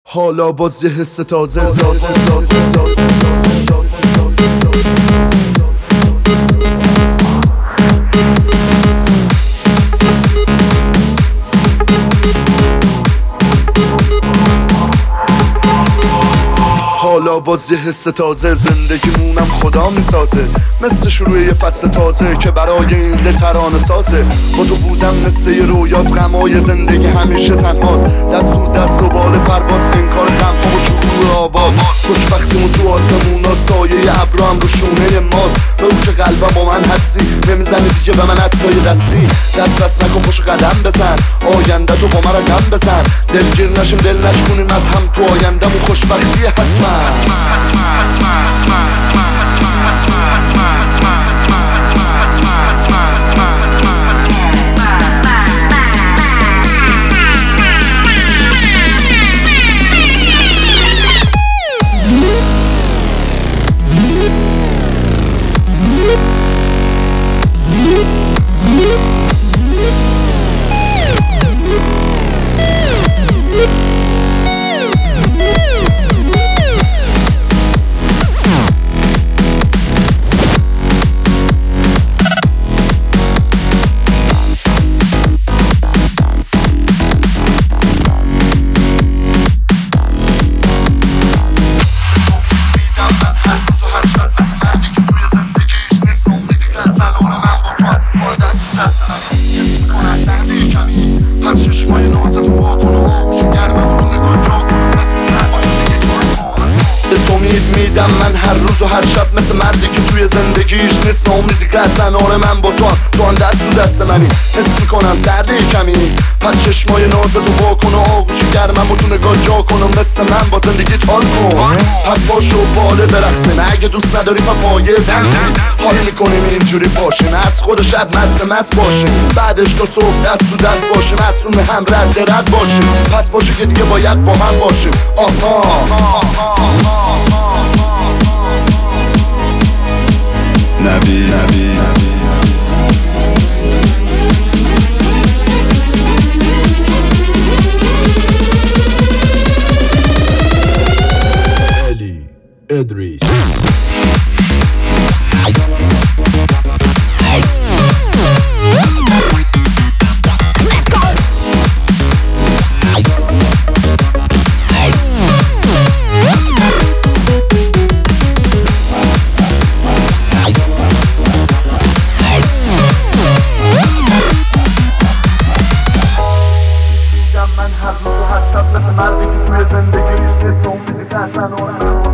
حالا باز یه حس تازه حالا باز یه حس تازه زندگیمونم خدا میسازه، مثل شروع یه فصل تازه که برای این دل ترانه سازه. با تو بودم مثل یه رویاز، غمای زندگی همیشه تنهاست، دست تو دست و بال پرواز، انکار غم‌ها و شروع آواز. خوشبختیمون تو آسمونا، سایه ابرام رو شونه ماست. بگو که قلبم با من هستی، نمیزنی دیگه به من حتی دستی. دست نکن پشت قدم بزن، آینده تو با من رقم بزن. دلگیر نشیم دل نشکنیم از هم، تو آینده‌مون خوشبختی حتما. میدم من هر روز و هر شب، مثل مردی که توی زندگیش نیست ناامیدی کرد. زنان من با تو آن دست تو دست منی، حس میکنم سرده کمی. پس چشمای نازتو واکن و آغوش گرمم و تو نگاه جا کنم، مثل من با زندگیت حال کن. پس باش و باله برقصه، نه اگه دوست نداری پا پایه دنسی. حال میکنیم اینجوری باشیم، از خود شب مست باشیم، بعدش تا صبح دست تو دست باشیم، مصون هم رد باشیم. پس باشه که دیگه باید با هم باشیم. نبی الی ادریس. من هر روز و هر شب مثل مردی که توی زندگیش نیست ناامیدی کرد زنانه.